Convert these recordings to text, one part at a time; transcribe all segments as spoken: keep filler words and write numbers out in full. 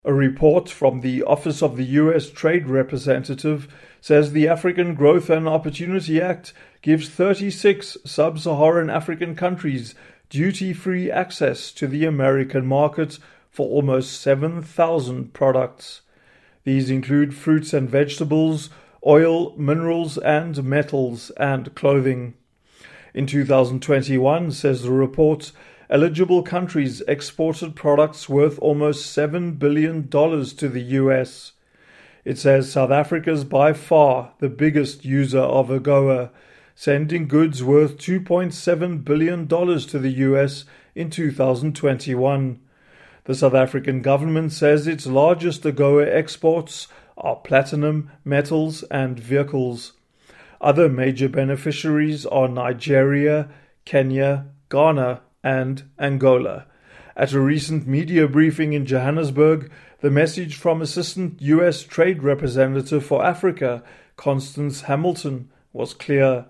A report from the Office of the U S Trade Representative says the African Growth and Opportunity Act gives thirty-six sub-Saharan African countries duty-free access to the American market for almost seven thousand products. These include fruits and vegetables, oil, minerals and metals, and clothing. In two thousand twenty-one, says the report, eligible countries exported products worth almost seven billion dollars to the U S. It says South Africa is by far the biggest user of AGOA, sending goods worth two point seven billion dollars to the U S in two thousand twenty-one. The South African government says its largest AGOA exports are platinum, metals, and vehicles. Other major beneficiaries are Nigeria, Kenya, Ghana, and Angola. At a recent media briefing in Johannesburg, the message from Assistant U S Trade Representative for Africa, Constance Hamilton, was clear.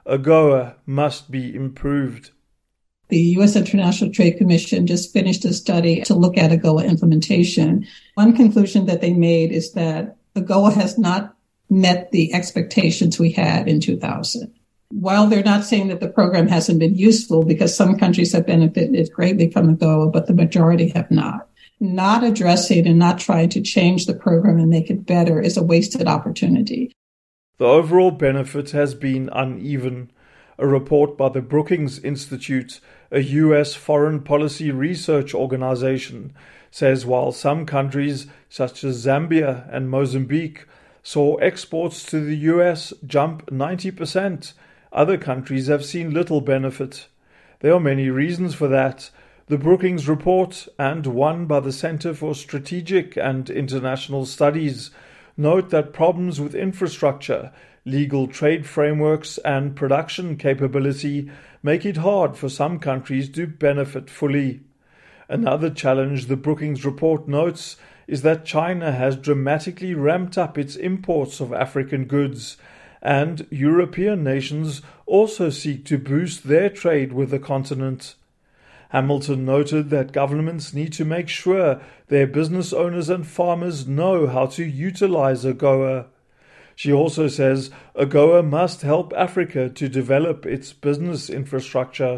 AGOA must be improved. The U S International Trade Commission just finished a study to look at AGOA implementation. One conclusion that they made is that AGOA has not met the expectations we had in two thousand. While they're not saying that the program hasn't been useful, because some countries have benefited greatly from AGOA, but the majority have not. Not addressing and not trying to change the program and make it better is a wasted opportunity. The overall benefit has been uneven. A report by the Brookings Institute, a U S foreign policy research organization, says while some countries, such as Zambia and Mozambique, saw exports to the U S jump ninety percent, other countries have seen little benefit. There are many reasons for that. The Brookings report, and one by the Center for Strategic and International Studies, note that problems with infrastructure, legal trade frameworks, and production capability make it hard for some countries to benefit fully. Another challenge the Brookings report notes is that China has dramatically ramped up its imports of African goods, and European nations also seek to boost their trade with the continent. Hamilton noted that governments need to make sure their business owners and farmers know how to utilize AGOA. She also says AGOA must help Africa to develop its business infrastructure.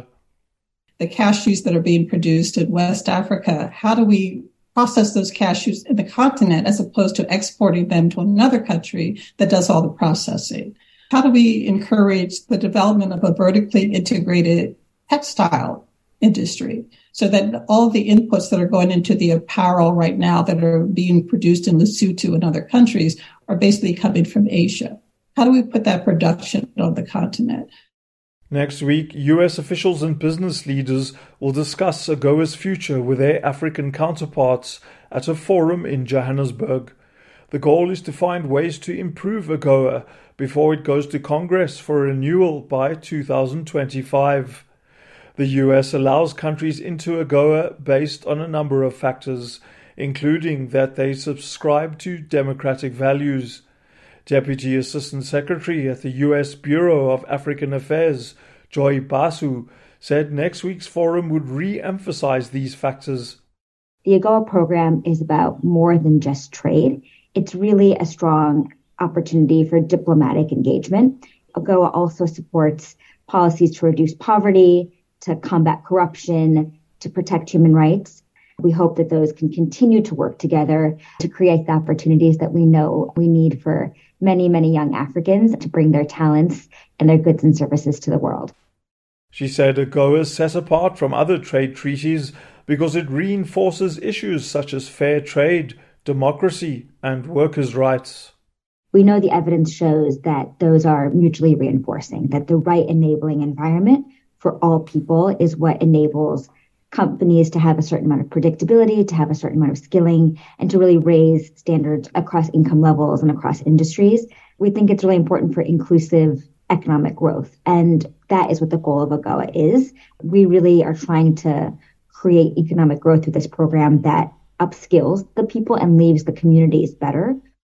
The cashews that are being produced in West Africa, how do we process those cashews in the continent as opposed to exporting them to another country that does all the processing? How do we encourage the development of a vertically integrated textile industry so that all the inputs that are going into the apparel right now that are being produced in Lesotho and other countries are basically coming from Asia? How do we put that production on the continent? Next week, U S officials and business leaders will discuss AGOA's future with their African counterparts at a forum in Johannesburg. The goal is to find ways to improve AGOA before it goes to Congress for renewal by two thousand twenty-five. The U S allows countries into AGOA based on a number of factors, including that they subscribe to democratic values. Deputy Assistant Secretary at the U S Bureau of African Affairs, Joy Basu, said next week's forum would re-emphasize these factors. The AGOA program is about more than just trade. It's really a strong opportunity for diplomatic engagement. AGOA also supports policies to reduce poverty, to combat corruption, to protect human rights. We hope that those can continue to work together to create the opportunities that we know we need for many, many young Africans to bring their talents and their goods and services to the world. She said AGOA is set apart from other trade treaties because it reinforces issues such as fair trade, democracy, and workers' rights. We know the evidence shows that those are mutually reinforcing, that the right enabling environment for all people is what enables companies to have a certain amount of predictability, to have a certain amount of skilling, and to really raise standards across income levels and across industries. We think it's really important for inclusive economic growth. And that is what the goal of AGOA is. We really are trying to create economic growth through this program that upskills the people and leaves the communities better.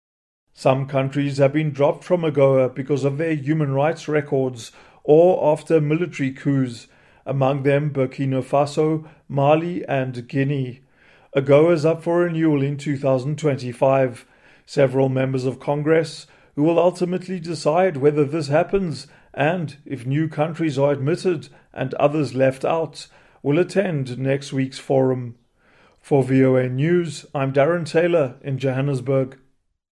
Some countries have been dropped from AGOA because of their human rights records or after military coups, among them Burkina Faso, Mali, and Guinea. AGOA is up for renewal in two thousand twenty-five. Several members of Congress, who will ultimately decide whether this happens and if new countries are admitted and others left out, will attend next week's forum. For V O A News, I'm Darren Taylor in Johannesburg.